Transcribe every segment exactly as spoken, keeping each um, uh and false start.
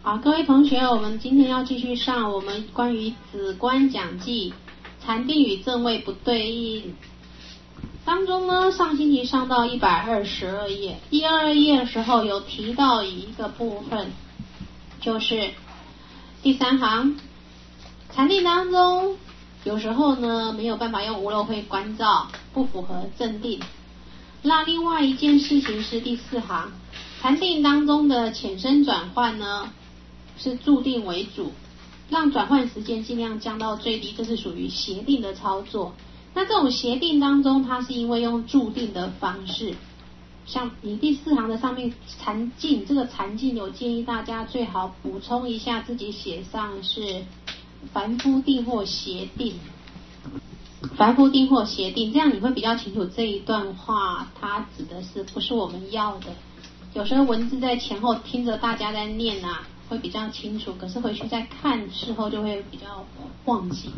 好，各位同学，我们今天要继续上我们关于子观讲记禅定与正位不对应当中呢，上星期上到一百二十二页，第二页的时候有提到一个部分，就是第三行，禅定当中有时候呢没有办法用无漏慧观照，不符合正定。那另外一件事情是第四行，禅定当中的浅深转换呢是注定为主，让转换时间尽量降到最低，这是属于协定的操作。那这种协定当中，它是因为用注定的方式，像你第四行的上面禅境，这个禅境有建议大家最好补充一下，自己写上是凡夫定或协定，凡夫定或协定，这样你会比较清楚这一段话它指的是不是我们要的。有时候文字在前后听着大家在念啊，会比较清楚，可是回去再看事后就会比较忘记。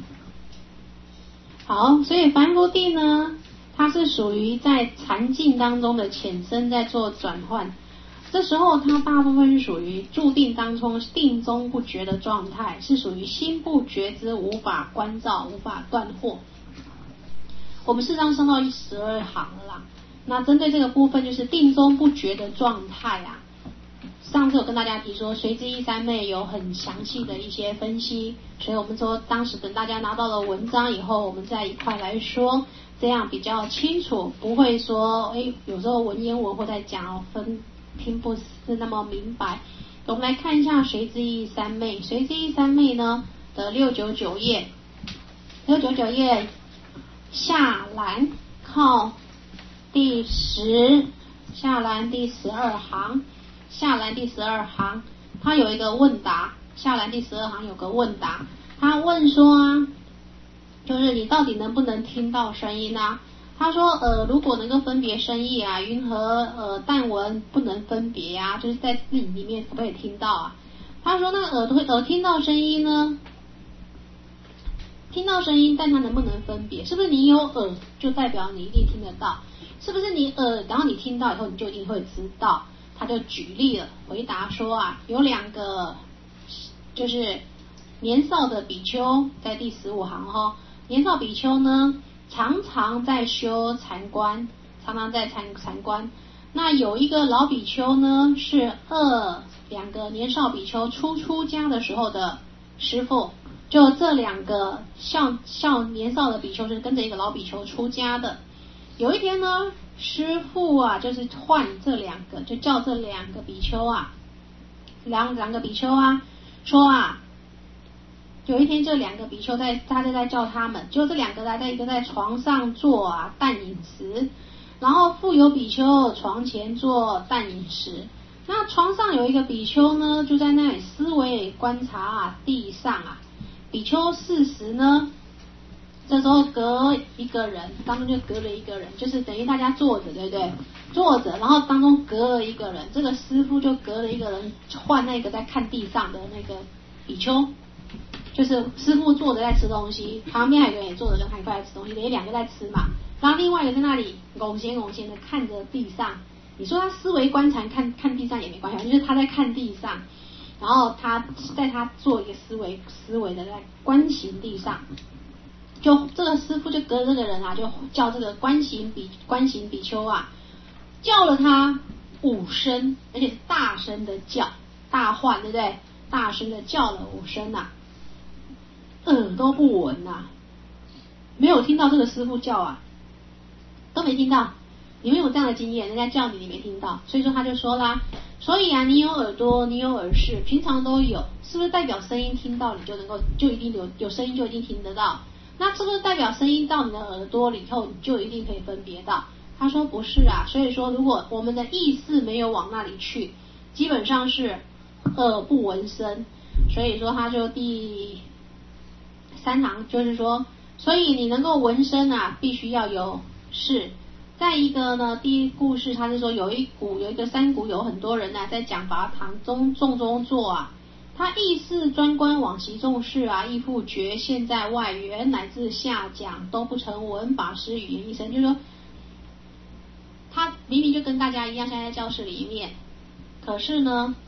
好，所以凡夫定呢，它是属于在禅境当中的浅深在做转换，这时候它大部分是属于注定当中定中不觉的状态，是属于心不觉知，无法关照，无法断惑。我们事实上上到十二行了啦，那针对这个部分就是定中不觉的状态啊，上次有跟大家提说随之一三昧有很详细的一些分析，所以我们说当时等大家拿到了文章以后，我们再一块来说，这样比较清楚，不会说诶有时候文言文或在讲分听不是那么明白。我们来看一下随之一三昧，随之一三昧呢的六九九页，六九九页下栏靠第十，下栏第十二行，下栏第十二行，它有一个问答，下栏第十二行有个问答，他问说啊，就是你到底能不能听到声音啊？他说呃，如果能够分别声意啊，云和呃但闻不能分别啊，就是在字里面可不可以听到啊？他说那个耳朵耳听到声音呢，听到声音，但它能不能分别？是不是你有耳就代表你一定听得到？是不是你耳然后你听到以后你就一定会知道？他就举例了，回答说啊，有两个就是年少的比丘，在第十五行哈、哦，年少比丘呢常常在修禅观，常常在禅禅观。那有一个老比丘呢是二两个年少比丘初出家的时候的师父，就这两个少少年少的比丘是跟着一个老比丘出家的。有一天呢，师父啊就是换这两个，就叫这两个比丘啊，两两个比丘啊，说啊，有一天这两个比丘在他就在叫他们，就这两个来在一个在床上做啊淡饮食，然后复有比丘床前做淡饮食。那床上有一个比丘呢，就在那里思维观察啊地上啊，比丘四十呢。这时候隔一个人，当中就隔了一个人，就是等于大家坐着，对不对？坐着，然后当中隔了一个人，这个师父就隔了一个人换那个在看地上的那个比丘，就是师父坐着在吃东西，旁边还有个人也坐着跟他一块在吃东西，等于两个在吃嘛。然后另外一个在那里拱闲拱闲的看着地上，你说他思维观察看看地上也没关系，就是他在看地上，然后他在他做一个思维思维的在观行地上。就这个师父就隔这个人啊，就叫这个观行比观行比丘啊，叫了他五声，而且是大声的叫，大唤，对不对？大声的叫了五声啊，耳朵不闻啊，没有听到这个师父叫啊，都没听到。你们有这样的经验，人家叫你你没听到，所以说他就说啦，所以啊，你有耳朵，你有耳识，平常都有，是不是代表声音听到你就能够就一定有有声音就一定听得到？那是不是代表声音到你的耳朵里后，你就一定可以分别到？他说不是啊，所以说如果我们的意识没有往那里去，基本上是耳不闻声。所以说他就第三行就是说，所以你能够闻声啊，必须要有识。再一个呢，第一故事他是说有一股有一个山谷有很多人啊，在讲法堂中众中坐啊。他意识专观往习众事啊，亦复觉现在外缘乃至下讲都不成闻法师语言一声，就是说他明明就跟大家一样，现在在教室里面，可是呢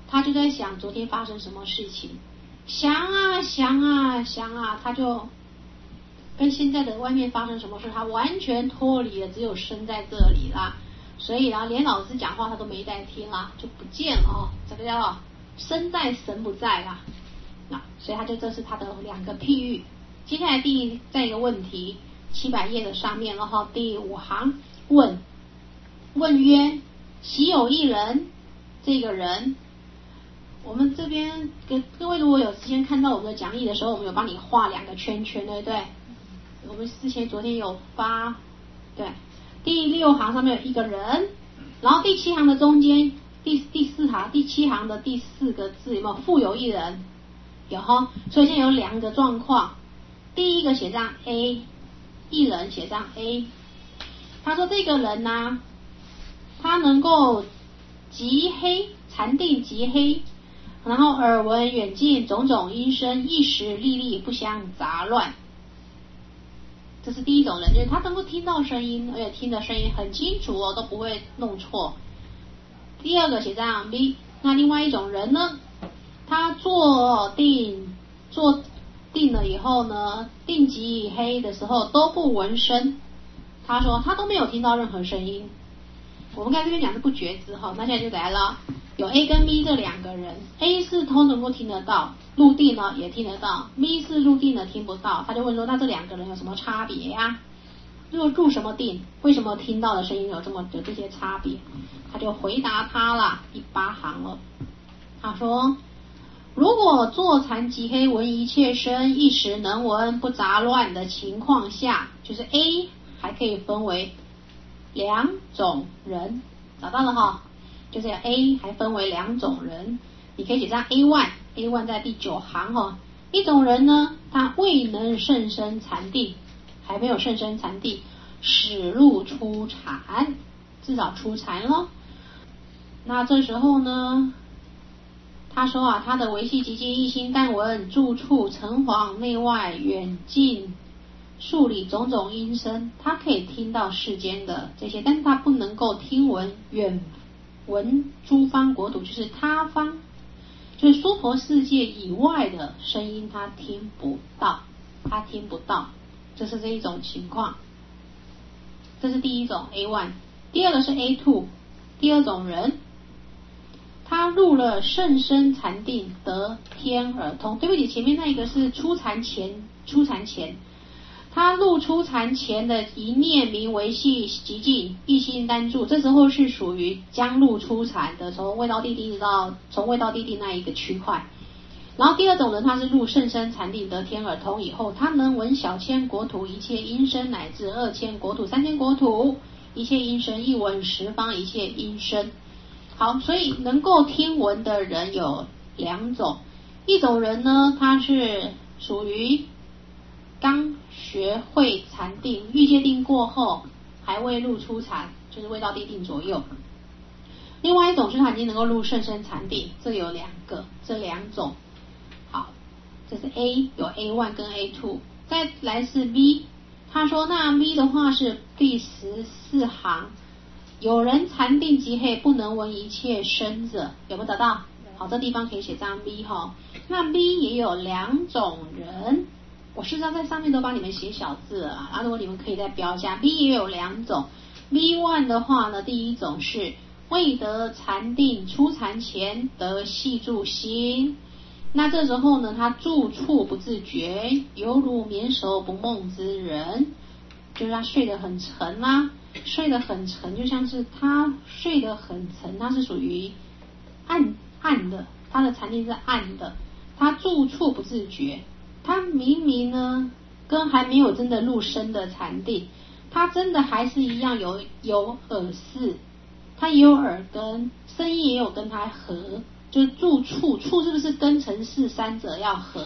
他就在想昨天发生什么事情，想啊想啊想啊，他就跟现在的外面发生什么事，他完全脱离了，只有身在这里啦。所以啊，连老师讲话他都没在听啦，就不见了哦。这个叫身在神不在啦。那所以他就这是他的两个譬喻。接下来第再一个问题，七百页的上面，然后第五行问问曰：昔有一人，这个人，我们这边各各位如果有时间看到我们的讲义的时候，我们有帮你画两个圈圈，对不对？我们之前昨天有发，对。第六行上面有一个人，然后第七行的中间，第第四行第七行的第四个字有没有？富有一人，有哈。所以现在有两个状况，第一个写上 A， 一人写上 A。他说这个人呢、啊，他能够极黑，禅定极黑，然后耳闻远近种种音声，一时历历不相杂乱。这是第一种人，就是他能够听到声音，而且听的声音很清楚哦，都不会弄错。第二个写上 B， 那另外一种人呢，他坐定坐定了以后呢，定极黑的时候都不闻声，他说他都没有听到任何声音。我们刚才这边讲是不觉知哈，那现在就来了，有 A 跟 B 这两个人 ，A 是都能够听得到，入定呢也听得到 ，B 是入定的听不到。他就问说，那这两个人有什么差别呀、啊？入入什么定？为什么听到的声音有这么有这些差别？他就回答他啦，第八行了。他说，如果坐禅极黑，闻一切声，一时能闻，不杂乱的情况下，就是 A 还可以分为两种人，找到了哈，就是 A 还分为两种人，你可以写上 A 一 A 一 在第九行哈。一种人呢，他未能甚深禅定，还没有甚深禅定，始入初禅，至少初禅了。那这时候呢，他说啊，他的维系极静一心但闻，住处城隍内外远近数里种种音声，他可以听到世间的这些，但是他不能够听闻远闻诸方国土，就是他方，就是娑婆世界以外的声音，他听不到，他听不到，这是这一种情况。这是第一种 A 一， 第二个是 A 二， 第二种人，他入了甚深禅定，得天耳通。对不起，前面那一个是初禅前，初禅前。他入初禅前的一念名维系极静，一心单住，这时候是属于将入初禅的，从未到地定到从未到地定那一个区块。然后第二种人，他是入甚深禅定得天耳通以后，他能闻小千国土一切音声，乃至二千国土、三千国土一切音声，一闻十方一切音声。好，所以能够听闻的人有两种，一种人呢，他是属于刚学会禅定，欲界定过后还未入初禅，就是未到地定左右。另外一种是他已经能够入甚深禅定，这有两个，这两种。好，这是 A， 有 A 一 跟 A 二。再来是 B， 他说那 B 的话是第十四行，有人禅定极黑，不能闻一切声者，有没有找到？好，这地方可以写上 B 哈。那 B 也有两种人，我事实上在上面都帮你们写小字了啊，如果你们可以再标一下 B 也有两种。 B 一 的话呢，第一种是未得禅定，初禅前得系住心，那这时候呢，他住处不自觉，犹如眠熟不梦之人，就是他睡得很沉啊，睡得很沉，就像是他睡得很沉，他是属于暗暗的，他的禅定是暗的，他住处不自觉，他明明呢跟还没有真的入深的禅定，他真的还是一样有有耳识，他也有耳根，声音也有跟他合，就是住处，处是不是根尘世三者要合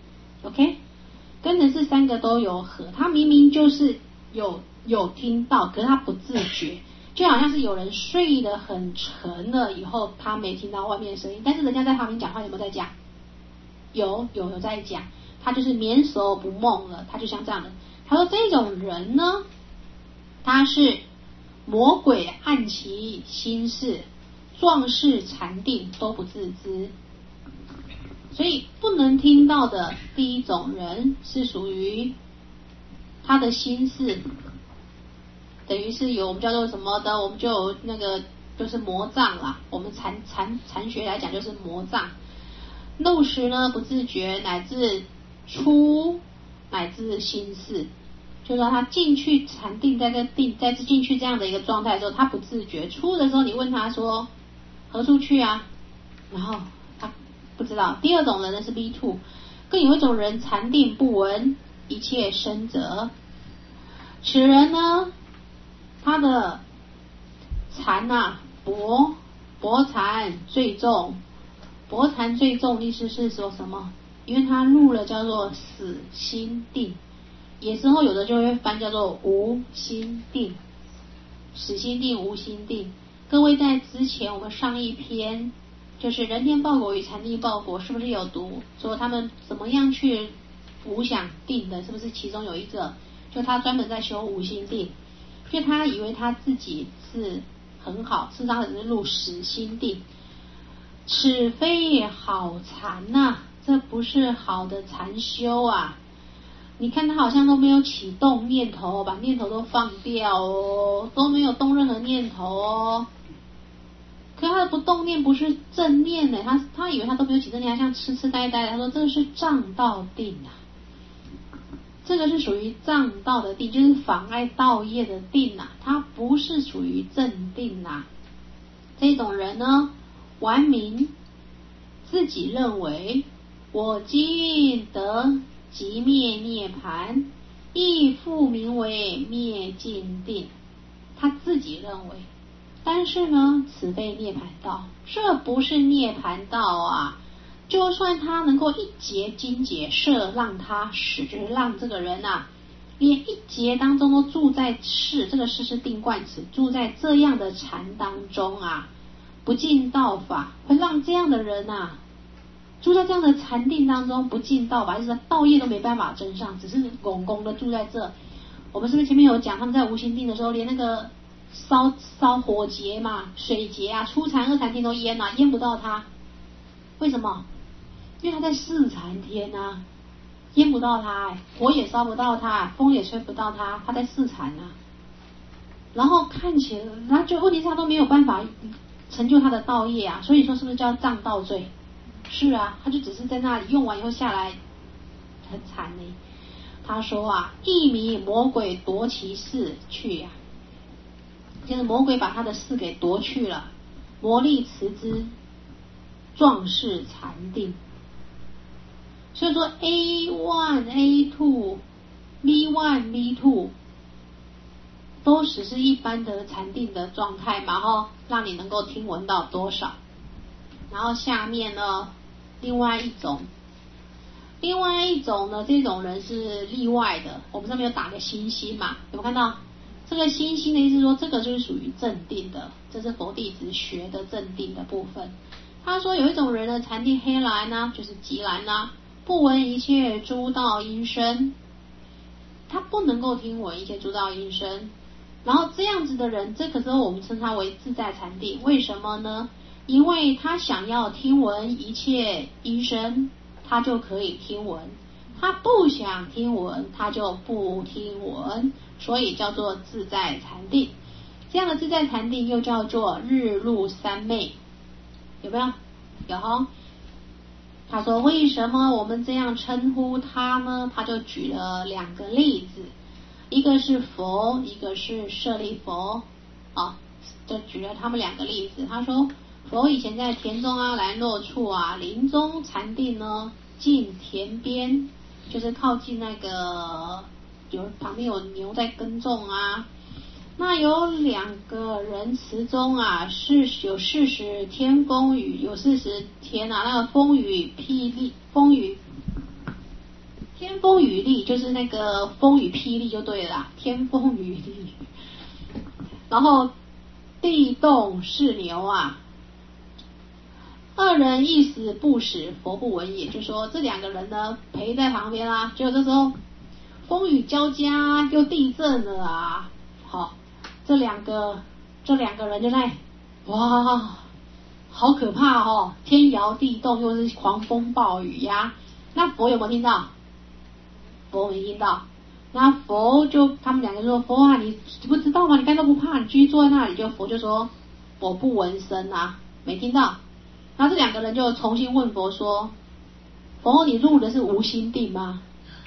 ？OK， 根尘世三个都有合，他明明就是有有听到，可是他不自觉，就好像是有人睡得很沉了以后，他没听到外面的声音，但是人家在旁边讲话，有没有在讲？有有有在讲，他就是眠熟不梦了，他就像这样的。他说这种人呢，他是魔鬼暗其心事， 壮士禅定都不自知。所以不能听到的第一种人是属于他的心事，等于是有我们叫做什么的，我们就有那个就是魔障啦，我们禅禅禅学来讲就是魔障。入时呢不自觉，乃至出乃至心事，就是说他进去禅定，在这定在进去这样的一个状态的时候，他不自觉，出的时候你问他说何处去啊，然后他不知道。第二种人呢是 B 二， 更有一种人禅定不闻一切声者，此人呢他的禅啊薄薄禅最重，薄禅最重意思是说什么？因为他入了叫做死心定，有时候有的就会翻叫做无心定，死心定无心定。各位在之前我们上一篇就是人天报国与禅定报国是不是有读说他们怎么样去无想定的，是不是其中有一个就他专门在修无心定，所以他以为他自己是很好，事实上只是入死心定。此非好禅呐、啊，这不是好的禅修啊。你看他好像都没有启动念头，把念头都放掉哦，都没有动任何念头哦。可他的不动念不是正念呢，他他以为他都没有起正念，他像痴痴呆呆的。他说这个是障道定啊，这个是属于障道的定，就是妨碍道业的定啊，它不是属于正定啊。这种人呢，顽名自己认为我今得即灭涅槃，亦复名为灭尽定，他自己认为。但是呢，此非涅槃道，这不是涅槃道啊。就算他能够一节精节摄让他使，就是让这个人啊连一节当中都住在事，这个事是定冠词，住在这样的禅当中啊，不进道法，会让这样的人啊住在这样的禅定当中不进道法，就是道业都没办法增上，只是拱拱的住在这。我们是不是前面有讲他们在无心定的时候连那个烧烧火劫嘛水劫啊，初禅二禅天都淹啊，淹不到他。为什么？因为他在四禅天啊，淹不到他、欸、火也烧不到他，风也吹不到他，他在四禅啊。然后看起来然后就问题是他都没有办法成就他的道业啊，所以说是不是叫障道罪？是啊，他就只是在那里用完以后下来很惨呢。他说啊，一迷魔鬼夺其事去呀、啊，就是魔鬼把他的事给夺去了，魔力辞之，壮士禅定。所以说 A 一 A 二 B 一 B 二 都只是一般的禅定的状态嘛，哈，让你能够听闻到多少。然后下面呢，另外一种，另外一种呢，这种人是例外的。我们上面有打个星星嘛，有没有看到？这个星星的意思说，这个就是属于正定的，这是佛弟子学的正定的部分。他说有一种人呢，禅定黑蓝呢、啊，就是极蓝呢、啊，不闻一切诸道音声，他不能够听闻一切诸道音声。然后这样子的人，这个时候我们称他为自在禅定。为什么呢？因为他想要听闻一切音声，他就可以听闻；他不想听闻，他就不听闻，所以叫做自在禅定。这样的自在禅定又叫做日入三昧，有没有？有齁。他说为什么我们这样称呼他呢？他就举了两个例子，一个是佛，一个是舍利佛啊，就举了他们两个例子。他说佛以前在田中啊、兰若处啊，林中禅定呢，近田边，就是靠近那个有旁边有牛在耕种啊。那有两个人池中啊，是有四十天风雨，有四十天啊，那个风雨霹雳，风雨天风雨力，就是那个风雨霹雳就对了啦，天风雨力。然后地动是牛啊，二人一死不死，佛不闻也。就说这两个人呢陪在旁边啊，结果这时候风雨交加，又地震了啊。好，这两个这两个人就在哇好可怕哦，天摇地动，又是狂风暴雨呀。那佛有没有听到？佛没听到。那佛就他们两个说，佛啊，你不知道吗？你刚才都不怕，你继续坐在那里。就佛就说，我不闻声啊，没听到。然后这两个人就重新问佛说，佛，你入的是无心定吗？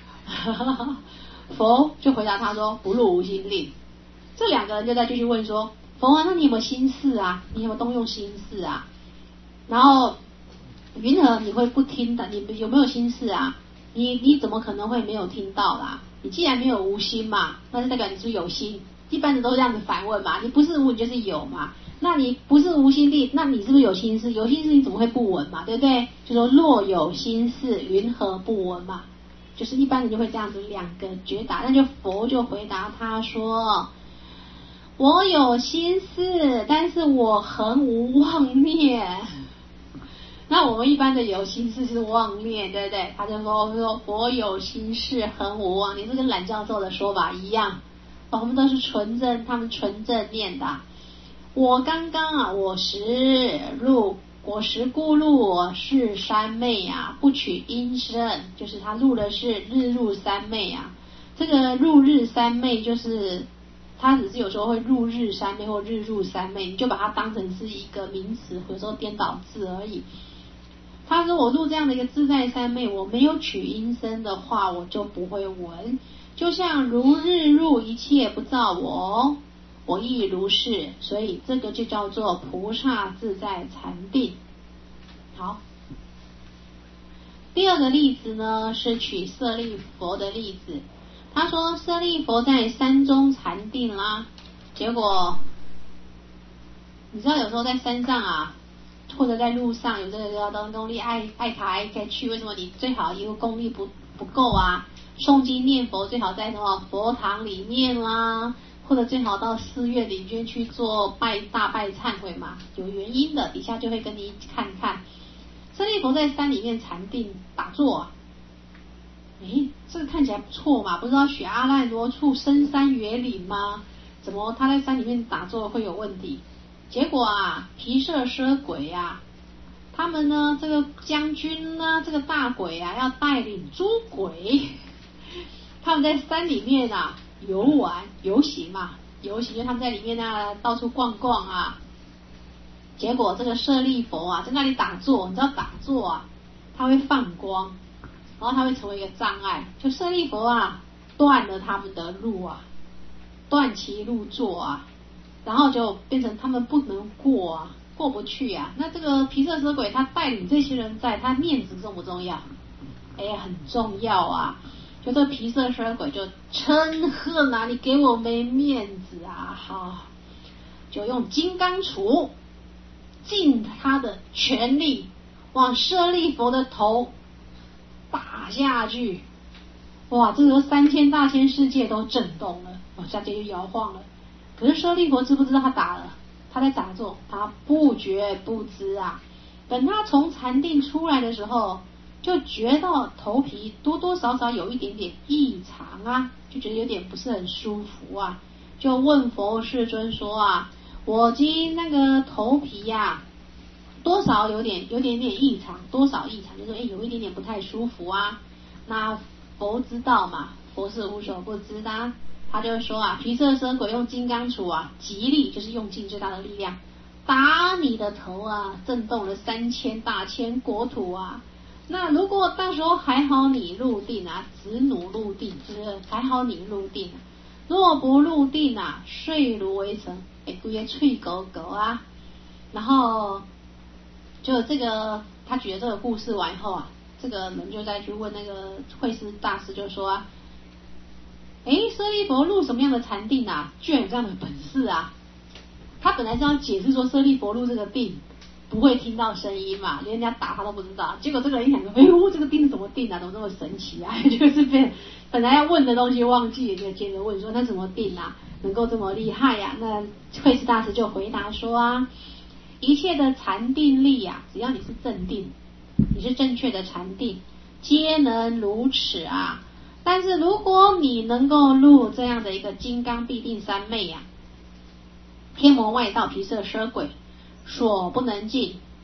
佛就回答他说，不入无心定。这两个人就再继续问说，佛啊，那你有没有心事啊？你有没有动用心事啊？然后云何你会不听的？你有没有心事啊？你你怎么可能会没有听到啦？你既然没有无心嘛，那就代表你是有心。一般人都这样子反问嘛，你不是无你就是有嘛。那你不是无心地，那你是不是有心事？有心事你怎么会不闻嘛？对不对？就说若有心事，云何不闻嘛？就是一般人就会这样子两个绝答。那就佛就回答他说，我有心事，但是我恒无妄念。那我们一般的有心事是妄念，对不对？他就说说佛有心事，恒无妄念，这跟懒教授的说法一样。我们都是纯正，他们纯正念的。我刚刚啊，我时入我时故入我是三昧啊，不取音声，就是他入的是日入三昧啊。这个入日三昧就是他只是有时候会入日三昧或日入三昧，你就把它当成是一个名词，有时候颠倒字而已。他说我入这样的一个自在三昧，我没有取音声的话，我就不会闻。就像如日入，一切不照我，我亦如是。所以这个就叫做菩萨自在禅定。好，第二个例子呢，是取舍利佛的例子。他说舍利佛在山中禅定啦，结果你知道有时候在山上啊，或者在路上有这个东功力爱爱卡爱开去，为什么你最好一个功力不不够啊？诵经念佛最好在什么佛堂里面啦，或者最好到寺院里面去做拜大拜忏悔嘛，有原因的，底下就会跟你看看。舍利佛在山里面禅定打坐啊，诶，这个看起来不错嘛，不是要学阿赖罗处深山园岭吗？怎么他在山里面打坐会有问题？结果啊，毗舍舍鬼啊，他们呢，这个将军呢，这个大鬼啊，要带领诸鬼，他们在山里面啊游玩游行嘛，游行就他们在里面啊到处逛逛啊。结果这个舍利佛啊在那里打坐，你知道打坐啊，他会放光，然后他会成为一个障碍，就舍利佛啊断了他们的路啊，断其路坐啊。然后就变成他们不能过啊，过不去啊。那这个毗舍舍鬼他带领这些人在，他面子重不重要？哎，很重要啊。就这个毗舍舍鬼就嗔恨啊，你给我没面子啊！好，就用金刚杵尽他的全力往舍利佛的头打下去。哇，这个三千大千世界都震动了，往下界就摇晃了。可是舍利佛知不知道他打了？他在打坐，他不觉不知啊。等他从禅定出来的时候，就觉到头皮多多少少有一点点异常啊，就觉得有点不是很舒服啊，就问佛世尊说啊，我今那个头皮呀、啊，多少有点有点点异常，多少异常，就说哎有一点点不太舒服啊。那佛知道嘛，佛是无所不知的、啊。他就说啊，毗舍舍鬼用金刚杵啊，极力就是用尽最大的力量打你的头啊，震动了三千大千国土啊。那如果到时候还好你入定啊，直努入定，就是还好你入定、啊，若不入定啊，碎如围城，哎，规个脆狗狗啊。然后就这个他举了这个故事完以后啊，这个人就再去问那个慧思大师，就说啊，诶，舍利佛入什么样的禅定啊？居然有这样的本事啊！他本来是要解释说舍利佛入这个定不会听到声音嘛，连人家打他都不知道。结果这个人想说，哎呦，这个定怎么定啊？怎么这么神奇啊？就是被本来要问的东西忘记，就接着问说那怎么定啊？能够这么厉害呀、啊？那慧思大师就回答说啊，一切的禅定力啊，只要你是正定，你是正确的禅定，皆能如此啊。但是如果你能够入这样的一个金刚必定三昧啊，天魔外道毗舍舍鬼所不能进，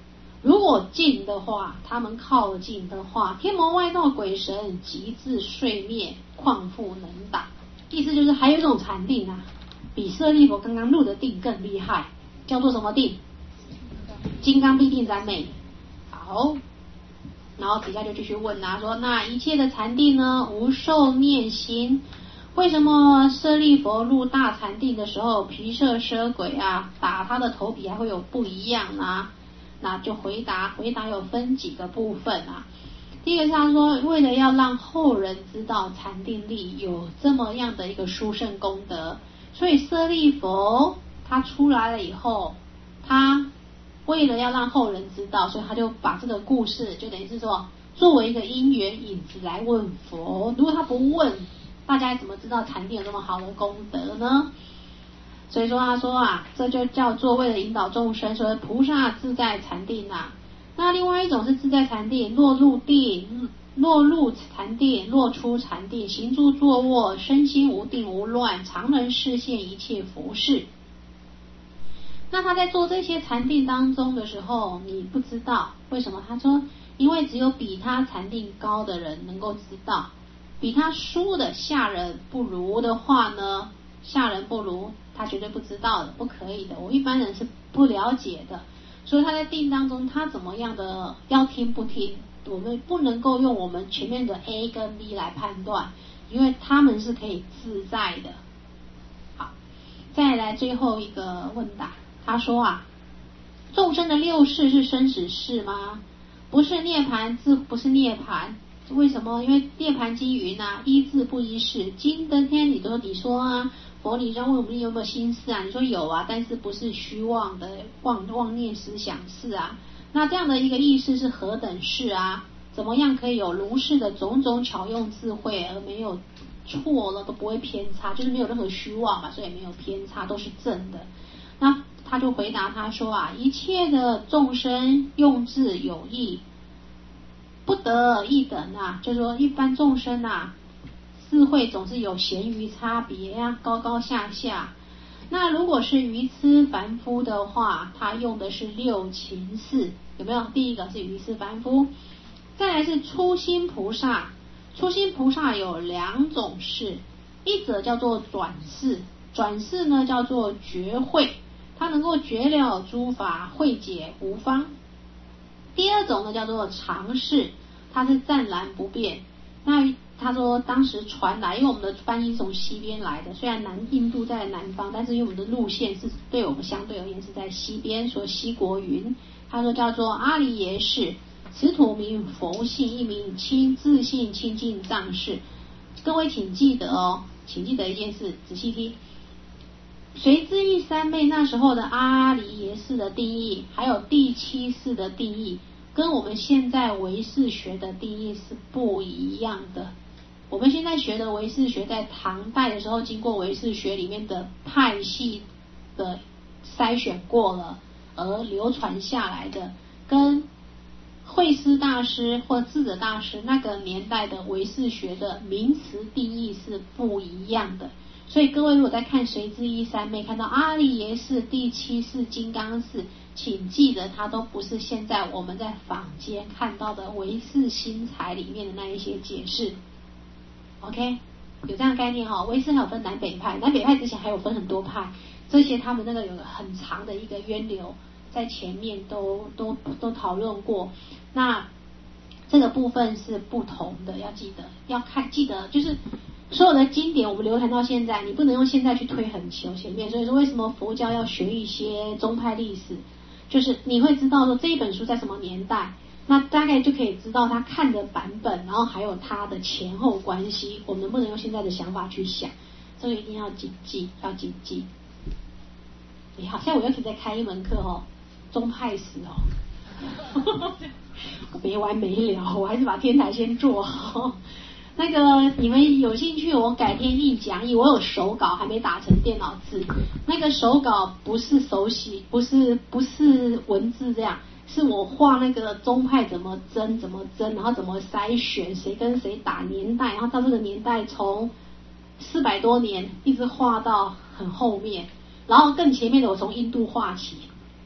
如果近的话，他们靠近的话，天魔外道鬼神即自碎灭，况复能挡。意思就是还有一种禅定啊，比舍利弗刚刚入的定更厉害，叫做什么定？金刚必定三昧。好，然后底下就继续问啊，说那一切的禅定呢，无受念心。为什么舍利弗入大禅定的时候，毗舍舍鬼啊打他的头皮还会有不一样呢？那就回答，回答有分几个部分啊。第一个是他说，为了要让后人知道禅定力有这么样的一个殊胜功德，所以舍利弗他出来了以后，他为了要让后人知道，所以他就把这个故事就等于是说作为一个因缘引子来问佛。如果他不问，大家怎么知道禅定有这么好的功德呢？所以说他说啊，这就叫做为了引导众生，所以菩萨自在禅定啊。那另外一种是自在禅定，落入定，落入禅定，落出禅定，行住坐卧，身心无定无乱，常能视现一切佛事。那他在做这些禅定当中的时候，你不知道为什么？他说，因为只有比他禅定高的人能够知道，比他输的下人不如的话呢，下人不如他绝对不知道的，不可以的，我一般人是不了解的。所以他在定当中，他怎么样的要听不听，我们不能够用我们前面的 A 跟 B 来判断，因为他们是可以自在的。好，再来最后一个问答，他说啊，众生的六世是生死世吗？不是涅槃，自不是涅槃。为什么？因为涅槃经云啊，一字不一世。经登天你都你说啊，佛你让问我们有没有心事啊？你说有啊，但是不是虚妄的妄妄念思想事啊？那这样的一个意识是何等事啊？怎么样可以有如是的种种巧用智慧而没有错了，都不会偏差，就是没有任何虚妄嘛，所以没有偏差，都是正的。那他就回答他说啊，一切的众生用智有异，不得一等啊，就是说一般众生啊，智慧总是有咸鱼差别啊，高高下下。那如果是愚痴凡夫的话，他用的是六情事，有没有？第一个是愚痴凡夫，再来是初心菩萨。初心菩萨有两种事，一者叫做转世，转世呢叫做觉慧，他能够觉了诸法，慧解无方。第二种呢叫做常识，它是暂然不变。那他说当时传来，因为我们的翻译从西边来的，虽然南印度在南方，但是因为我们的路线是对我们相对而言是在西边，说西国云，他说叫做阿离耶识，此土名佛性，一名清自信清净藏识。各位请记得哦，请记得一件事，仔细听。随之一三昧那时候的阿离耶识的定义，还有第七识的定义，跟我们现在唯识学的定义是不一样的。我们现在学的唯识学，在唐代的时候，经过唯识学里面的派系的筛选过了，而流传下来的，跟慧思大师或智者大师那个年代的唯识学的名词定义是不一样的。所以各位如果在看随之一三昧，看到阿离耶识、第七识、金刚识，请记得它都不是现在我们在坊间看到的唯识心材里面的那一些解释。OK， 有这样的概念哈、哦。唯识还有分南北派，南北派之前还有分很多派，这些他们那个有很长的一个渊流，在前面都都都讨论过。那这个部分是不同的，要记得要看，记得就是所有的经典我们流传到现在，你不能用现在去推很久前面。所以说为什么佛教要学一些宗派历史，就是你会知道说这一本书在什么年代，那大概就可以知道他看的版本，然后还有他的前后关系。我们能不能用现在的想法去想，这个一定要谨记，要谨记。你好，现在我又可以再开一门课哦，宗派史哦，没完没了，我还是把天台先做好。那个你们有兴趣，我改天印讲义，我有手稿还没打成电脑字，那个手稿不是手写，不是不是文字这样，是我画那个宗派怎么争怎么争，然后怎么筛选谁跟谁打年代，然后到这个年代从四百多年一直画到很后面，然后更前面的我从印度画起，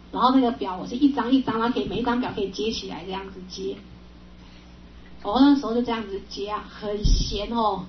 然后那个表我是一张一张，然后可以每一张表可以接起来这样子接。我那时候就这样子接啊，很闲哦。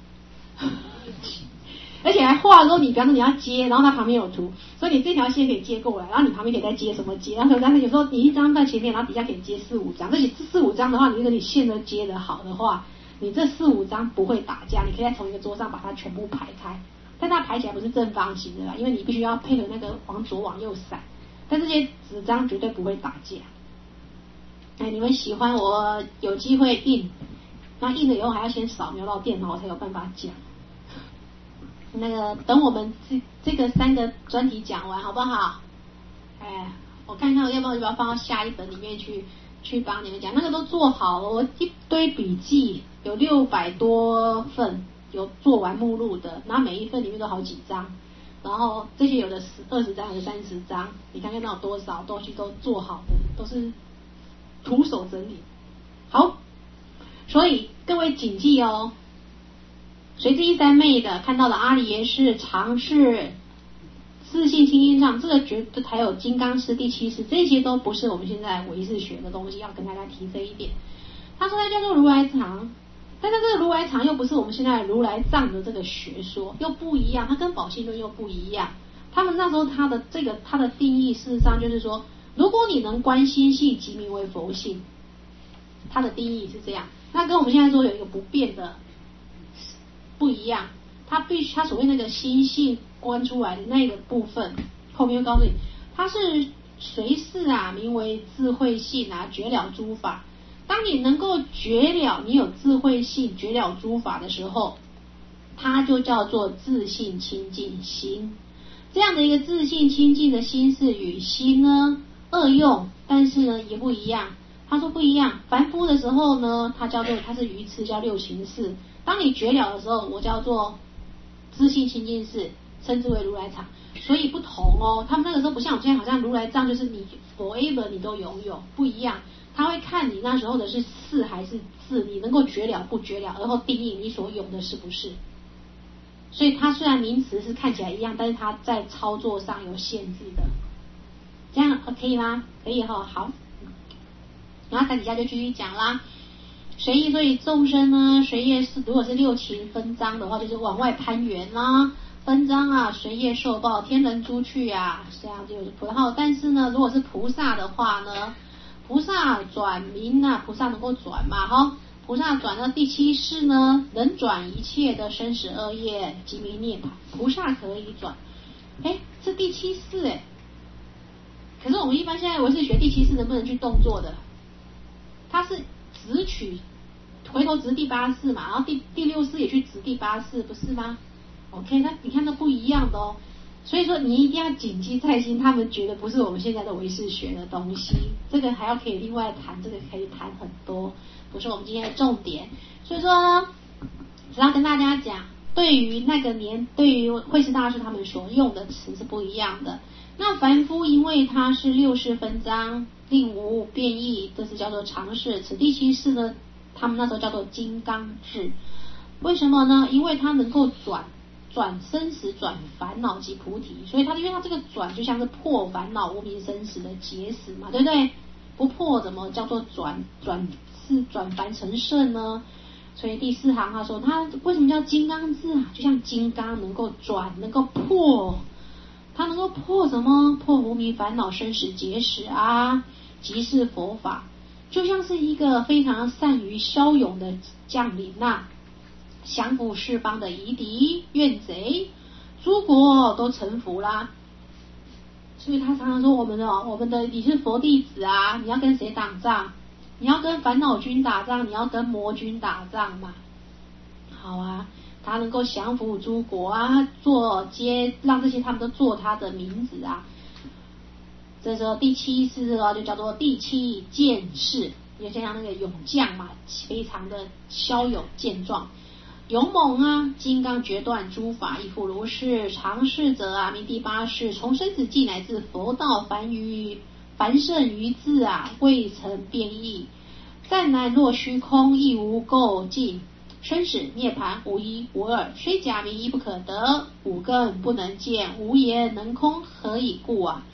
而且还画说你，比方说你要接，然后它旁边有图，所以你这条线可以接过来，然后你旁边可以再接什么接，然后但是有时候你一张在前面，然后底下可以接四五张，而且这四五张的话，你如果你线都接得好的话，你这四五张不会打架，你可以在同一个桌上把它全部排开，但它排起来不是正方形的啦，因为你必须要配合那个往左往右闪，但这些纸张绝对不会打架。哎，你们喜欢我有机会印，那印了以后还要先扫描到电脑，我才有办法讲。那个等我们这这个三个专题讲完好不好？哎，我看看要不要要不要放到下一本里面去去帮你们讲，那个都做好了，我一堆笔记有六百多份，有做完目录的，然后每一份里面都好几张，然后这些有的十二十张，有的三十张，你看看那有多少东西都做好的，都是徒手整理。好，所以各位谨记哦。随之一三昧的看到了阿里耶识、常识、自信清净上，这个绝对还有金刚识、第七识，这些都不是我们现在唯识学的东西，要跟大家提这一点。他说它叫做如来藏，但是这个如来藏又不是我们现在如来藏的这个学说，又不一样，它跟宝性论又不一样。他们那时候它的这个它的定义，事实上就是说，如果你能观心性，即名为佛性。它的定义是这样，那跟我们现在说有一个不变的。不一样，它必须它所谓那个心性观出来的那个部分，后面会告诉你，它是随事啊，名为智慧性啊，绝了诸法。当你能够绝了，你有智慧性绝了诸法的时候，它就叫做自性清净心。这样的一个自性清净的心是与心呢二用，但是呢也不一样。他说不一样，凡夫的时候呢，它叫做它是愚痴，叫六情识。当你绝了的时候，我叫做自性清净识，称之为如来藏。所以不同哦，他们那个时候不像我现在，好像如来藏就是你 forever 你都拥有，不一样。他会看你那时候的是识还是智，你能够绝了不绝了，然后定义你所有的是不是。所以它虽然名词是看起来一样，但是它在操作上有限制的。这样可以吗？可以哈，好。然后它底下就继续讲啦。随意，所以众生呢，随业是如果是六情分章的话，就是往外攀缘啦，分章啊，随业受报，天人诸趣啊，这样就是菩萨。但是呢，如果是菩萨的话呢，菩萨转明啊，菩萨能够转嘛，哈，菩萨转到第七识呢，能转一切的生死恶业，即名涅槃。菩萨可以转，哎，是第七识哎，可是我们一般现在唯识学第七识能不能去动作的？它是直取。回头直第八识嘛，然后第第六识也去直第八识，不是吗 ？OK， 那你看都不一样的哦。所以说你一定要谨记在心，他们觉得不是我们现在的唯识学的东西，这个还要可以另外谈，这个可以谈很多，不是我们今天的重点。所以说呢，只要跟大家讲，对于那个年，对于慧师大师他们所用的词是不一样的。那凡夫因为他是六识分章，令无变异，这是叫做常识。此第七识呢？他们那时候叫做金刚智，为什么呢？因为它能够转转生死、转烦恼及菩提，所以它因为它这个转就像是破烦恼无明生死的结死嘛，对不对？不破怎么叫做转转是转凡成圣呢？所以第四行他说，它为什么叫金刚智啊？就像金刚能够转，能够破，它能够破什么？破无明烦恼生死结使啊，即是佛法。就像是一个非常善于骁勇的将领呐，降服四方的夷狄怨贼，诸国都臣服啦。所以他常常说我们的我们的你是佛弟子啊，你要跟谁打仗？你要跟烦恼军打仗，你要跟魔军打仗嘛。好啊，他能够降服诸国啊，做接让这些他们都做他的名字啊。这时候第七识哦，就叫做第七剑士，也就像那个勇将嘛，非常的骁勇健壮、勇猛啊，金刚决断诸法，亦复如是。常识者啊，名第八识，从生死际乃至佛道，凡于凡圣于智啊，未曾变异。暂然若虚空，亦无垢尽。生死涅槃无一无二，虽假名亦不可得。五根不能见，无言能空，何以故啊？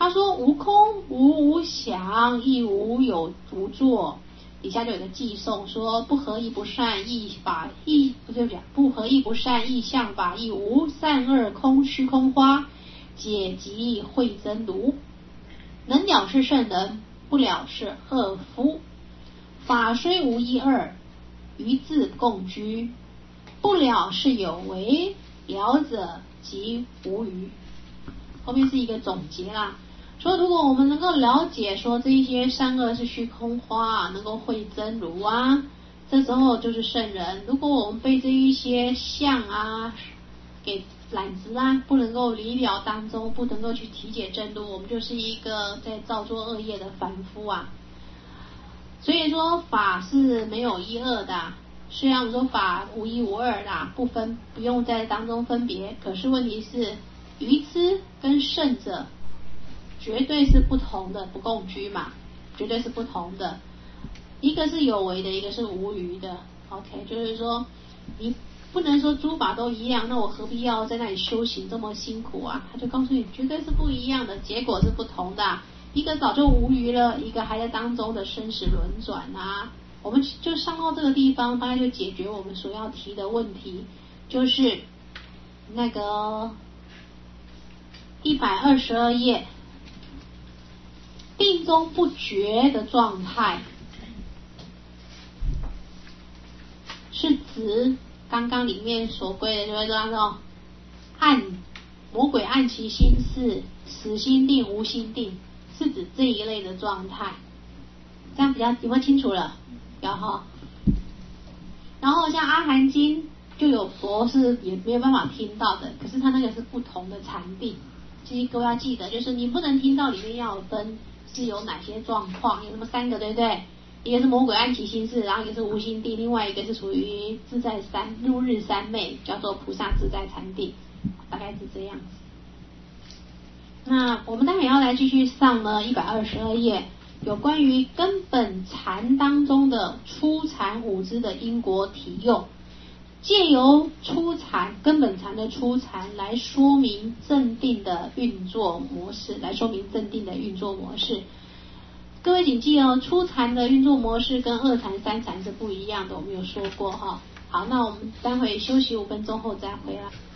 他说无空无无想亦无有无作，底下就有个寄颂说不合亦不善亦法亦不对不对不合亦不善亦相法亦无散二空虚空花解即慧真如，能了是圣人，不了是恶夫。法虽无一二，于自共居，不了是有为，了者即无余。后面是一个总结啦，说如果我们能够了解说这一些善恶是虚空花，能够慧真如啊，这时候就是圣人。如果我们被这一些相啊给懒子啊，不能够理了当中，不能够去体解真如，我们就是一个在造作恶业的凡夫啊。所以说法是没有一二的，虽然我们说法无一无二啦，不分不用在当中分别，可是问题是愚痴跟圣者绝对是不同的，不共居嘛，绝对是不同的。一个是有为的，一个是无余的。 OK， 就是说你不能说诸法都一样，那我何必要在那里修行这么辛苦啊？他就告诉你绝对是不一样的，结果是不同的。一个早就无余了，一个还在当中的生死轮转啊。我们就上到这个地方，大概就解决我们所要提的问题，就是那个一百二十二页定中不觉的状态，是指刚刚里面所归的，就是那种暗魔鬼暗其心事，死心定无心定，是指这一类的状态。这样比较有没有清楚了？有哈。然后像阿含经就有佛是也没有办法听到的，可是他那个是不同的禅定。其实各位要记得，就是你不能听到里面要分是有哪些状况，有那么三个，对不对？一个是魔鬼暗其心事，然后一个是无心定，另外一个是属于自在三入日三昧，叫做菩萨自在禅定，大概是这样子。那我们待会要来继续上呢一百二十二页，有关于根本禅当中的初禅五支的因果体用，借由初禅根本禅的初禅来说明正定的运作模式，来说明正定的运作模式。各位谨记哦，初禅的运作模式跟二禅三禅是不一样的，我们有说过哈。好，那我们待会休息五分钟后再回来。